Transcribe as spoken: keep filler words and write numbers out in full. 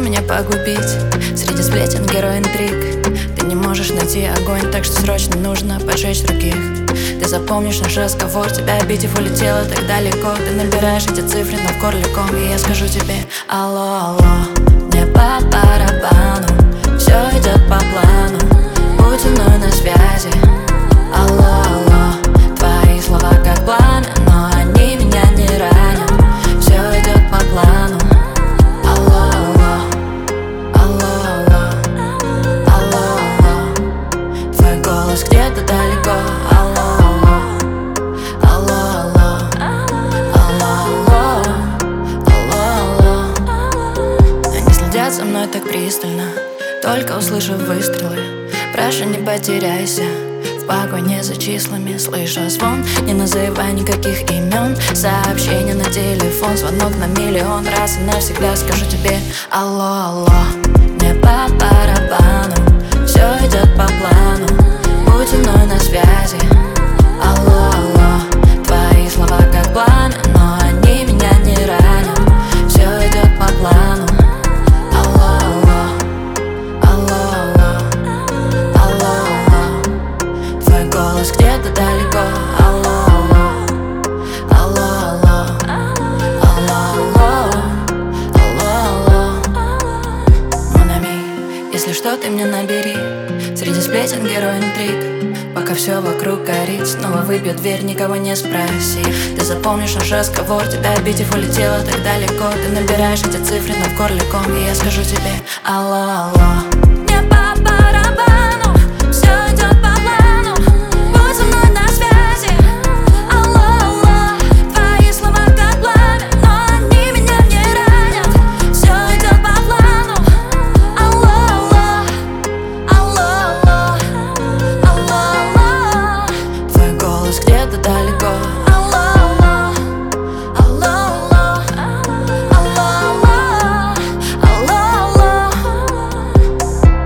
меня погубить. Среди сплетен герой интриг. Ты не можешь найти огонь, так что срочно нужно поджечь других. Ты запомнишь наш разговор, тебя обидев улетела так далеко. Ты набираешь эти цифры, но в горле ком. И я скажу тебе: алло, алло, мне по барабану, все идет по плану, будь со мной на связи. Алло, алло, твои слова как пламя, но они меня не ранят. Все идет по плану. Алло, алло, алло, алло, алло, алло, твой голос где-то далеко. Алло, алло, алло, алло, алло, алло, алло. Они следят за мной так пристально, только услышав выстрелы. Прошу, не потеряйся в погоне за числами. Слышу звон, не называй никаких имен. Сообщение на телефон, звонок на миллион. Раз и навсегда скажу тебе: алло, алло, мне по барабану, все идет по плану, будь со мной на связи. Алло, алло, твои слова как пламя, но они меня не ранят. Все идет по плану. Алло, алло, алло, алло, алло, твой голос где-то далеко. Алло, алло, алло, алло, алло, алло, mon ami, если что, ты мне набери. Среди сплетен герой интриг. Пока все вокруг горит, снова выбьет дверь, никого не спроси. Ты запомнишь наш разговор, тебя обидев улетела так далеко. Ты набираешь эти цифры, но в горле ком. И я скажу тебе: алло, алло,